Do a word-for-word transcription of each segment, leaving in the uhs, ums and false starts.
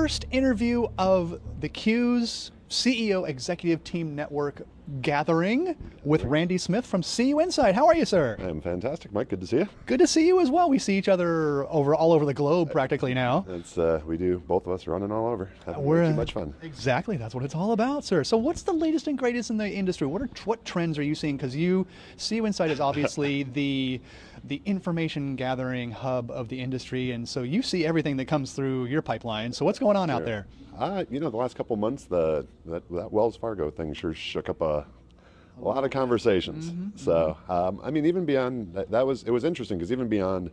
first interview of the Q's C E O Executive Team Network gathering with Randy Smith from C U Insight. How are you, sir? I'm fantastic, Mike. Good to see you. Good to see you as well. We see each other over all over the globe practically now. It's uh, we do. Both of us are running all over. Having We're way too much fun. Exactly. That's what it's all about, sir. So, what's the latest and greatest in the industry? What are what trends are you seeing? Because you, C U Insight is obviously the the information gathering hub of the industry, and so you see everything that comes through your pipeline. So, what's going on Sure. out there? Uh, you know, the last couple months, the that, that Wells Fargo thing sure shook up a, a lot of conversations. Mm-hmm, so, um, I mean, even beyond that, that was it was interesting because even beyond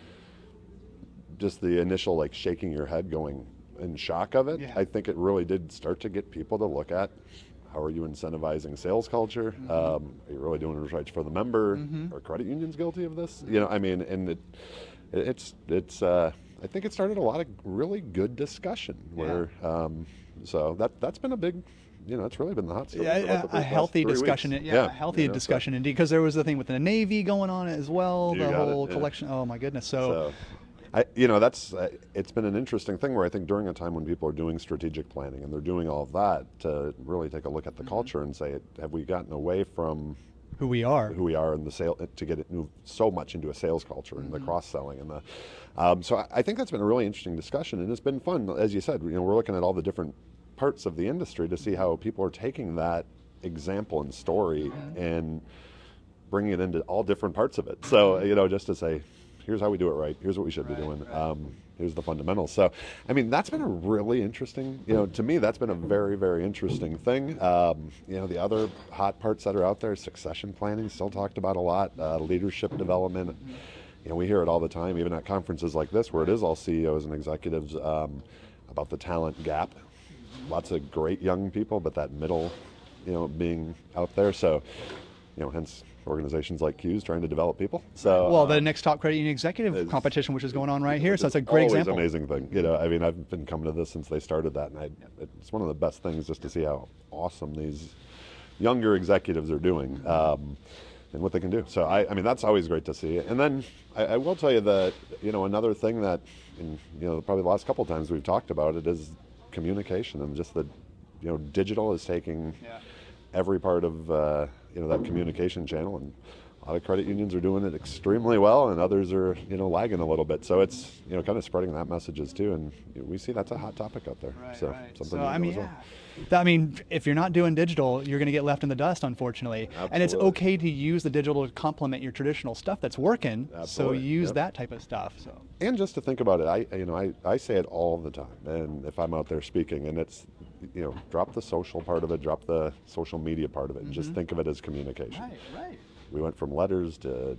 just the initial like shaking your head, going in shock of it, Yeah. I think it really did start to get people to look at how are you incentivizing sales culture? Mm-hmm. Um, are you really doing what's right for the member? Mm-hmm. Are credit unions guilty of this? You know, I mean, and it, it's it's. Uh, I think it started a lot of really good discussion. Where, um, so that that's been a big, you know, it's really been the hot story. Yeah, for about the a, a first last healthy three discussion. weeks. Yeah, a healthy you know, so- discussion indeed. Because there was the thing with the Navy going on as well. You The got it, whole yeah. collection. Oh my goodness. So, So, I, you know, that's uh, it's been an interesting thing where I think during a time when people are doing strategic planning and they're doing all of that to really take a look at the Mm-hmm. culture and say, have we gotten away from who we are. who we are in the sale to get it move so much into a sales culture and the Mm-hmm. cross selling and the um, so I, I think that's been a really interesting discussion and it's been fun. As you said, you know, we're looking at all the different parts of the industry to see how people are taking that example and story Mm-hmm. and bringing it into all different parts of it. So, you know, just to say, here's how we do it right. Here's what we should Right, be doing. right. Um, here's the fundamentals. So, I mean, that's been a really interesting, you know, to me, that's been a very, very interesting thing. Um, you know, the other hot parts that are out there, succession planning, still talked about a lot, uh, leadership development. You know, we hear it all the time, even at conferences like this, where it is all C E Os and executives um, about the talent gap. Lots of great young people, but that middle, you know, being out there. So, you know, hence organizations like Q's trying to develop people. So, Well, uh, the next top credit union executive is- competition, which is going on right here, so it's that's a great always example. amazing thing. You know, I mean, I've been coming to this since they started that, and I, it's one of the best things just to see how awesome these younger executives are doing um, and what they can do. So, I, I mean, that's always great to see. And then I, I will tell you that, you know, another thing that, in, you know, probably the last couple of times we've talked about it is communication and just the, you know, digital is taking Yeah. every part of uh, you know that communication channel, and a lot of credit unions are doing it extremely well, and others are you know lagging a little bit. So it's you know kind of spreading that messages too, and we see that's a hot topic out there. Right, so right. something So to I know mean, as well. yeah. Th- I mean, if you're not doing digital, you're going to get left in the dust, unfortunately. And it's Absolutely. okay to use the digital to complement your traditional stuff that's working. Absolutely, So use yep. that type of stuff. So And just to think about it, I you know I, I say it all the time, and if I'm out there speaking, and it's you know drop the social part of it, drop the social media part of it, and just think of it as communication. right. We went from letters to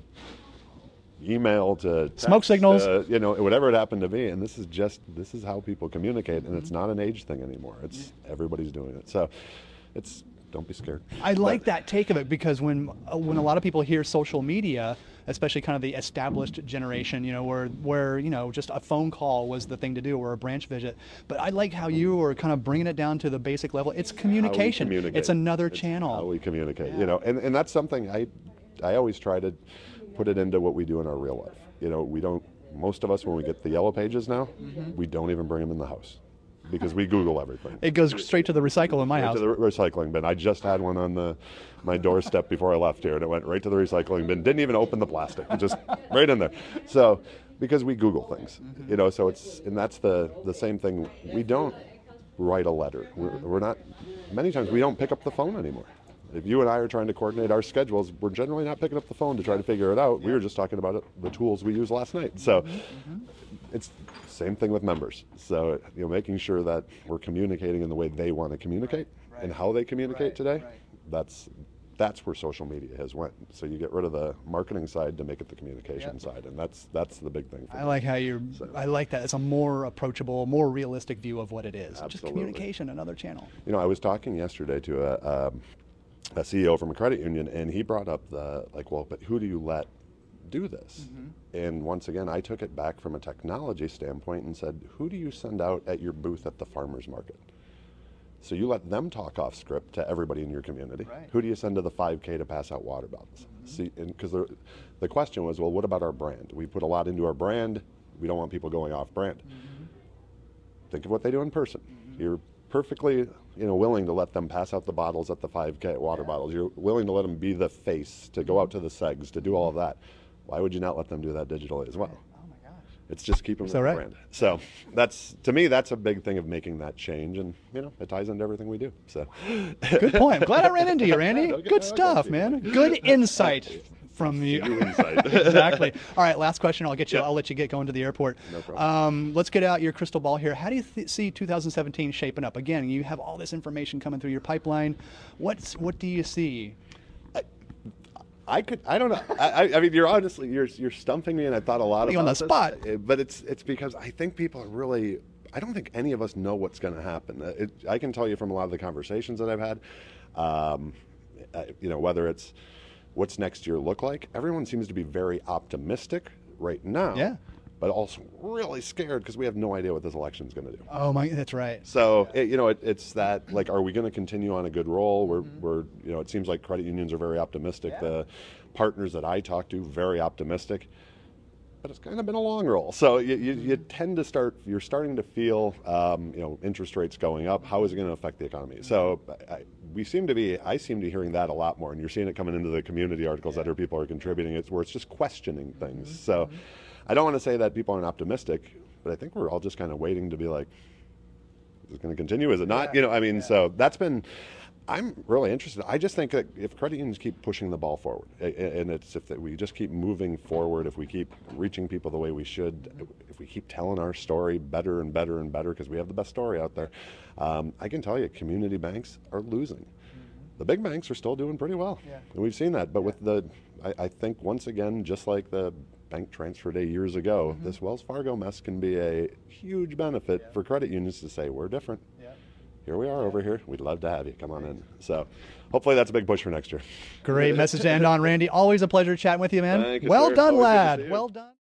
email to text, Smoke signals. to, you know, whatever it happened to be. And this is just this is how people communicate, and it's not an age thing anymore. It's everybody's doing it. So it's don't be scared. I like But- that take of it because when uh, when a lot of people hear social media, especially kind of the established generation, you know, where where you know just a phone call was the thing to do or a branch visit. But I like how you were kind of bringing it down to the basic level. It's how we communication. communicate. It's another It's channel. How we communicate, you know, and, and that's something I I always try to put it into what we do in our real life. You know, we don't. Most of us, when we get the yellow pages now, we don't even bring them in the house because we Google everything. It goes straight to the recycle in my Right house. to the re- recycling bin. I just had one on the my doorstep before I left here, and it went right to the recycling bin. Didn't even open the plastic, just right in there. So, because we Google things, you know, so it's and that's the the same thing. We don't write a letter. We're, we're not. Many times we don't pick up the phone anymore. If you and I are trying to coordinate our schedules, we're generally not picking up the phone to try to figure it out. We were just talking about it, the tools we used last night. So it's same thing with members. So you know, making sure that we're communicating in the way they want to communicate Right. and how they communicate Right, today. right. That's that's where social media has went. So you get rid of the marketing side to make it the communication Yep. side, and that's that's the big thing. For I me. like how you. So- I like that. It's a more approachable, more realistic view of what it is. Just Absolutely. communication, another channel. You know, I was talking yesterday to a, um, a C E O from a credit union, and he brought up the like, well, but who do you let do this? And once again, I took it back from a technology standpoint and said, who do you send out at your booth at the farmers market? So you let them talk off script to everybody in your community. Right. Who do you send to the five K to pass out water bottles? See, and because the, the question was, well, what about our brand? We put a lot into our brand. We don't want people going off brand. think of what they do in person. Mm-hmm. You're perfectly, you know, willing to let them pass out the bottles at the five K water yeah. bottles. You're willing to let them be the face, to go out to the segs, to do all of that. Why would you not let them do that digitally as well? Oh my gosh. It's just keeping so the right. brand. So that's, to me, that's a big thing of making that change, and you know, it ties into everything we do. So good point. I'm glad I ran into you, Randy. Good stuff, man. Good insight from you. Insight. Exactly. All right, last question. I'll get you. Yep. I'll let you get going to the airport. No problem. Um, let's get out your crystal ball here. How do you th- see two thousand seventeen shaping up? Again, you have all this information coming through your pipeline. What's what do you see? I could. I don't know. I, I mean, you're honestly, you're you're stumping me, and I thought a lot Being about on the this, spot. But it's it's because I think people are really. I don't think any of us know what's going to happen. It, I can tell you from a lot of the conversations that I've had. Um, you know, whether it's what's next year look like. Everyone seems to be very optimistic right now. Yeah. But also really scared because we have no idea what this election is going to do. Oh my, that's right. So it, you know, it, it's that like, are we going to continue on a good roll? We're, mm-hmm. we're, you know, it seems like credit unions are very optimistic. Yeah. The partners that I talk to, very optimistic. But it's kind of been a long roll. So you, you, you tend to start, you're starting to feel, um, you know, interest rates going up. How is it going to affect the economy? So I, we seem to be, I seem to be hearing that a lot more. And you're seeing it coming into the community articles yeah. that are people are contributing. It's where it's just questioning things. Mm-hmm. So I don't want to say that people aren't optimistic, but I think we're all just kind of waiting to be like, is it going to continue? Is it not? Yeah. You know, I mean, yeah. so that's been, I'm really interested. I just think that if credit unions keep pushing the ball forward, and it's if we just keep moving forward, if we keep reaching people the way we should, if we keep telling our story better and better and better, because we have the best story out there, um, I can tell you community banks are losing. Mm-hmm. The big banks are still doing pretty well. Yeah. And we've seen that. But with the, I, I think once again, just like the bank transfer day years ago, mm-hmm. this Wells Fargo mess can be a huge benefit yeah. for credit unions to say, we're different. Yeah. Here we are over here. We'd love to have you. Come on in. So hopefully that's a big push for next year. Great message to end on, Randy. Always a pleasure chatting with you, man. Thank you, well sir. done, Always lad. Well done.